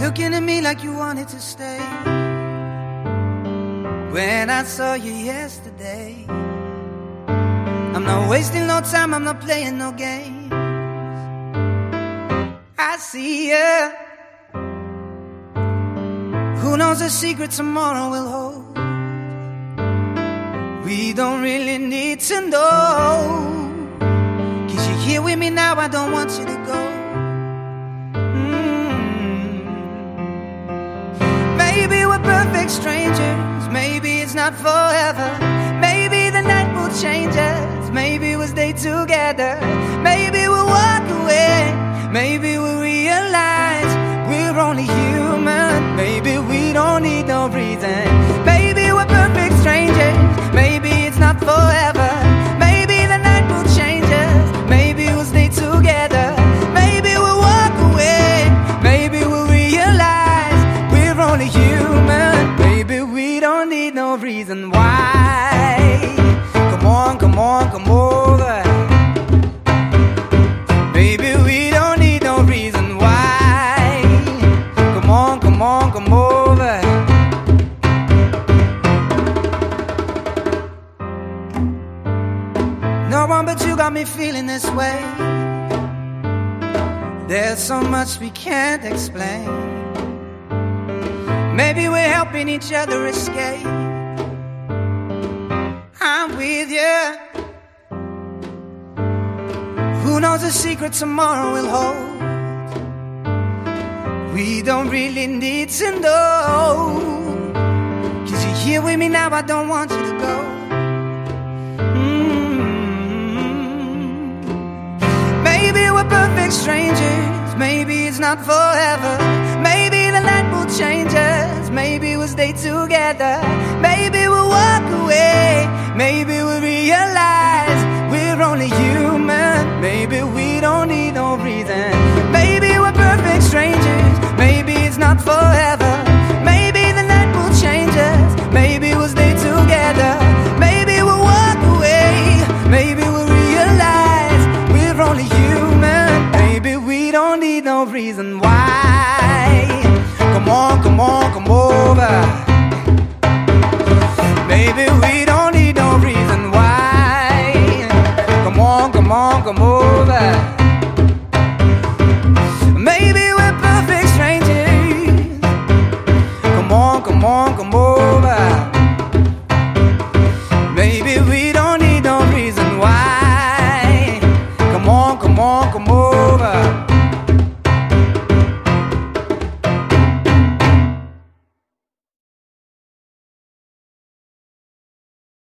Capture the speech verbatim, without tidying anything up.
looking at me like you wanted to stay. When I saw you yesterday, I'm not wasting no time, I'm not playing no games. I see ya. Who knows the secret tomorrow will hold? We don't really need to know. Cause you're here with me now, I don't want you to go. mm. Maybe we're perfect strangers, maybe it's not forever. Maybe the night will change us, maybe we'll stay together. Maybe we'll walk away, maybe we'll realize we're only human. Maybe we don't need no reason. Maybe we're perfect strangers, maybe it's not forever. Maybe the night will change us, maybe we'll stay together. Maybe we'll walk away, maybe we'll realize we're only human. Maybe we don't need no reason why. Come on, come on, come over. Baby, we don't need no reason why. Come on, come on, come over. No one but you got me feeling this way. There's so much we can't explain. Maybe we're helping each other escape. I'm with you. Who knows the secret tomorrow will hold? We don't really need to know. Cause you're here with me now, I don't want you to go. mm. Maybe we're perfect strangers, maybe it's not forever. Maybe the night will change us, maybe we'll stay together. Maybe we'll walk away, maybe we'll realize we're only human. Maybe we don't need no reason. Maybe we're perfect strangers, maybe it's not forever. Maybe the night will change us, maybe we'll stay together. Maybe we'll walk away, maybe we'll realize we're only human. Maybe we don't need no reason why. Come on, come on, come over. Maybe we don't need no reason why. Come on, come on, come over.